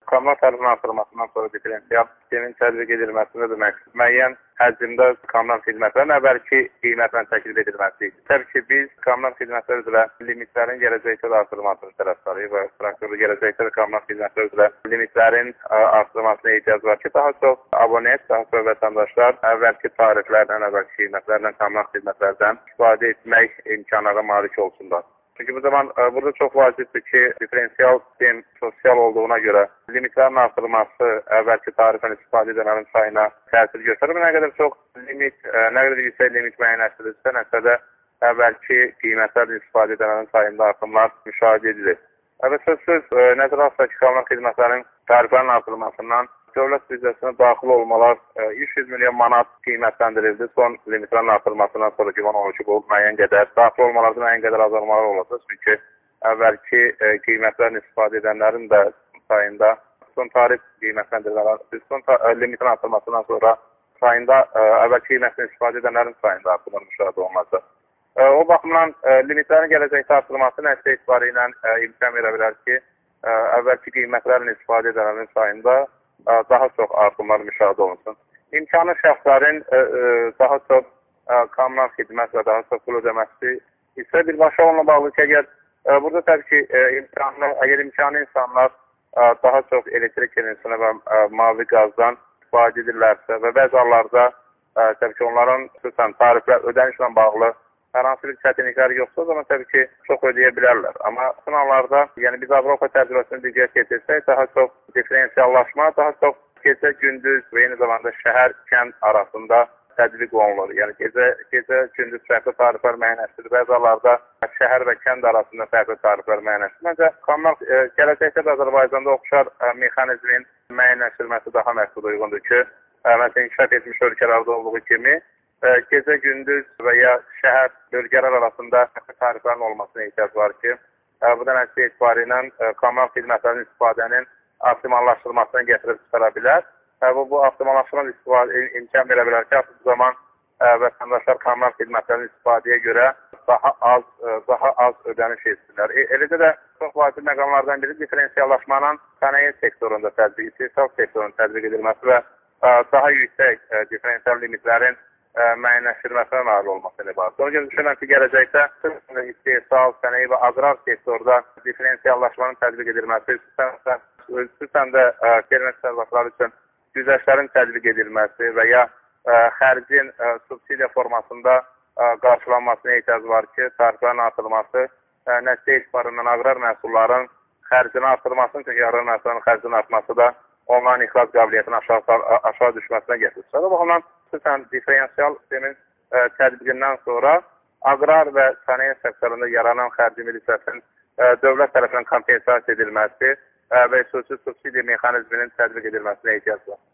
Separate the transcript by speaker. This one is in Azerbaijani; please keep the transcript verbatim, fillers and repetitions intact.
Speaker 1: Kommunal tərifin artırılmasından sonra diferensial sistemin tətbiq edilməsində də məqsəd müəyyən həcmdə kommunal xidmətlərin əvvəlki qiymətlə təklif edilməsi idi. Təbii ki, biz kommunal xidmətlər üzrə limitlərin gələcəkdə də artırılmasını tərəfdarıyıq və strukturlu gələcəkdə də kommunal xidmətlər üzrə limitlərin artırılmasına ehtiyac var ki, daha çox abonent, daha çox vətəndaşlar əvvəlki tariflərdən, əvvəlki qiymətlərdən, kommunal xidmətlərdən istifadə etmək imkanına malik olsunlar. Çünki bu zaman e, burada çox vacibdir ki, diferensial sistem sosial olduğuna görə limitlərin artırılması əvvəlki tarifən istifadə edənlərin sayına təsir göstərir. Nə qədər çox limit, e, nə qədər yüksək limit müəyyənləşdirilirsə, nəticədə əvvəlki qiymətlərlə istifadə edənlərin sayında artımlar müşahidə edilir. Və sözsüz e, nəzərə alsaq ki, kommunal xidmətlərin tariflərin artırılmasından dövlət büdcəsinə daxil olmalar üç yüz milyon manat qiymətləndirildi. Son limitlərin artırılmasından sonra güman olur ki, bu müəyyən qədər daxil olmalarda müəyyən qədər azalmalar olacaq. Çünki əvvəlki e, qiymətlərin istifadə edənlərin də sayında son tarif qiymətləndirilmələr, son e, limitin artırılmasından sonra sayında e, əvvəlki qiymətdən istifadə edənlərin sayında artımlar müşahidə olunacaq. E, o baxımdan e, limitlərin gələcəkdə artırılması nəticə etibarı ilə e, imkan verə bilər ki, e, əvvəlki qiymətlərin istifadə edənlərin sayında daha çox artımlar müşahidə olunsun. İmkanı şəxslərin e, e, daha çox e, kommunal xidmət və daha çox pul ödəməsi isə birbaşa onunla bağlı ki, əgər e, burada təbii ki, e, imkanlı, əgər imkanı insanlar e, daha çox elektrik enerjisinə və e, mavi qazdan istifadə edirlərsə və bəzi hallarda e, təbii ki, onların xüsusən tariflər ödənişlə bağlı hər hansı bir çətinliklər yoxsa, o zaman təbii ki, çox ödəyə bilərlər. Amma sınavlarda, yəni biz Avropa təcrübəsini diqqət yetirsək, daha çox diferensiallaşma, daha çox gecə, gündüz və eyni zamanda şəhər, kənd arasında tətbiq olunur. Yəni gecə, gecə, gündüz fərqli tariflər müəyyənləşdirilir. Bəzi hallarda şəhər və kənd arasında fərqli tariflər müəyyənləşdirilir. Məncə, kommunal e, gələcəkdə də Azərbaycanda oxşar e, mexanizmin müəyyənləşdirilməsi daha məqsud uyğundur ki, e, məsələn, inkişaf etmiş ölkələrdə olduğu kimi, gecə, gündüz və ya şəhər, bölgələr arasında tariflərin olmasına ehtiyac var ki, bu da nəticə etibarı ilə kommunal xidmətlərinin istifadənin optimallaşdırılmasına gətirib çıxara bilər. Bu, bu optimallaşdırma imkan verə bilər ki, bu zaman vətəndaşlar kommunal xidmətlərinin istifadəyə görə daha az, daha az ödəniş etsinlər. E, eləcə də çox vacib məqamlardan biri diferensiallaşmanın sənaye sektorunda tətbiq, istehsal sektorunda tətbiq edilməsi və daha yüksək diferensial limitlərin müəyyənləşdirməsinə nail olmasını ibarət. Ona görə düşünürəm ki, gələcəkdə istehsal, sənaye və aqrar sektorda diferensiallaşmanın tətbiq edilməsi, xüsusən də fermer təsərrüfatları üçün güzəştlərin tətbiq edilməsi və ya xərcin subsidiya formasında qarşılanmasına ehtiyac var ki, tariflərin artırılması nəticə etibarından aqrar məhsulların xərcini artırmasının, çünki aqrar məhsulların xərcinin artması da onların ixrac qabiliyyətinin aşağı, aşağı düşməsinə gətirir. Bu baxımdan xüsusən diferensial sistemin e, tətbiqindən sonra aqrar və sənaye sektorunda yaranan xərci hissəsinin e, dövlət tərəfindən kompensasiya edilməsi e, və xüsusi subsidiya mexanizminin tətbiq edilməsinə ehtiyac var.